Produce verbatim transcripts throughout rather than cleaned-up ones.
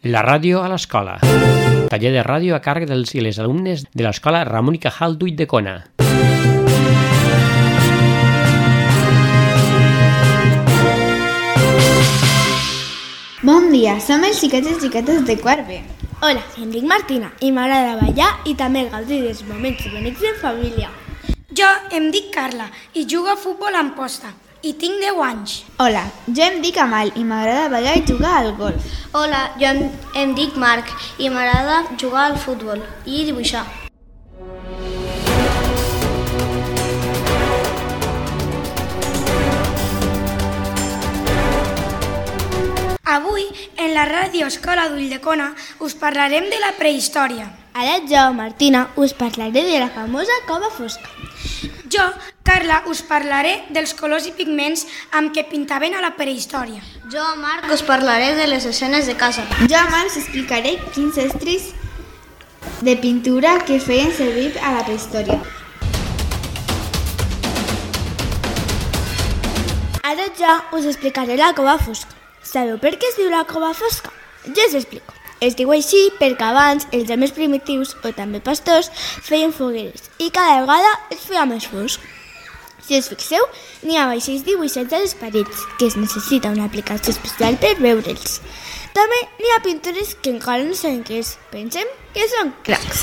La ràdio a l'escola. Taller de ràdio a càrrec dels i les alumnes de l'escola Ramon i Cajal d'Ulldecona. Bon dia, som els xiquets i xiquetes de quart B. Hola, em dic Martina i m'agrada ballar i també gaudir dels moments bonics en família. Jo em dic Carla i jugo a futbol amb posta i tinc deu anys. Hola, jo em dic Amal i m'agrada ballar i jugar al golf. Hola, jo em, em dic Marc i m'agrada jugar al futbol i dibuixar. Avui, en la ràdio Escola d'Ulldecona, us parlarem de la prehistòria. Ara jo, Martina, us parlaré de la famosa cova fosca. Jo, Carla, us parlaré dels colors i pigments amb què pintaven a la prehistòria. Jo, Marc, us parlaré de les escenes de casa. Jo, Amal, us explicaré quins estris de pintura que feien servir a la prehistòria. Ara jo us explicaré la cova fosca. Sabeu per què es diu la cova fosca? Jo us explico. Es diu així perquè abans els homes primitius, o també pastors, feien fogueres i cada vegada es feia més fosc. Si us fixeu, n'hi ha vaixells dibuixats a les parets, que es necessita una aplicació especial per veure'ls. També n'hi ha pintures que encara no sabem què és. Pensem que són cracs.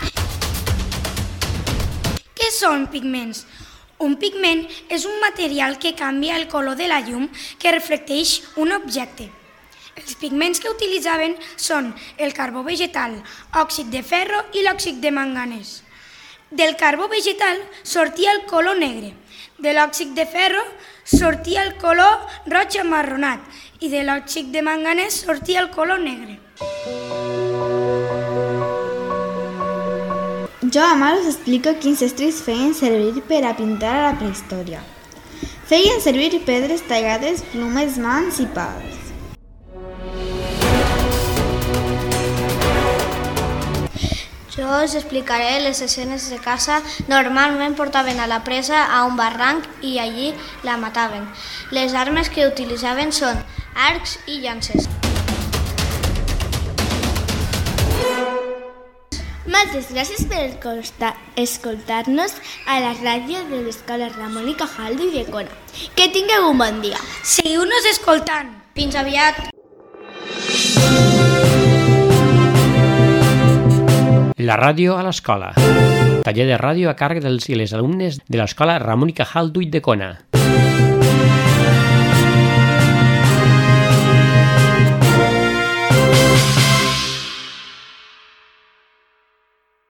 Què són pigments? Un pigment és un material que canvia el color de la llum que reflecteix un objecte. Els pigments que utilitzaven són el carbó vegetal, òxid de ferro i l'òxid de manganès. Del carbó vegetal sortia el color negre, de l'òxid de ferro sortia el color roig amarronat i de l'òxid de manganès sortia el color negre. Jo, Amal, us explico quins estris feien servir per a pintar a la prehistòria. Feien servir pedres tallades, plomes, mans i pals. Jo us explicaré les escenes de caça. Normalment portaven a la presa a un barranc i allí la mataven. Les armes que utilitzaven són arcs i llances. Moltes gràcies per escoltar-nos a la ràdio de l'Escola Ramon i Cajal d'Ulldecona. Que tingueu un bon dia. Seguiu-nos escoltant. Fins aviat. La ràdio a l'escola. Taller de ràdio a càrrec dels i les alumnes de l'escola Ramon i Cajal d'Ulldecona.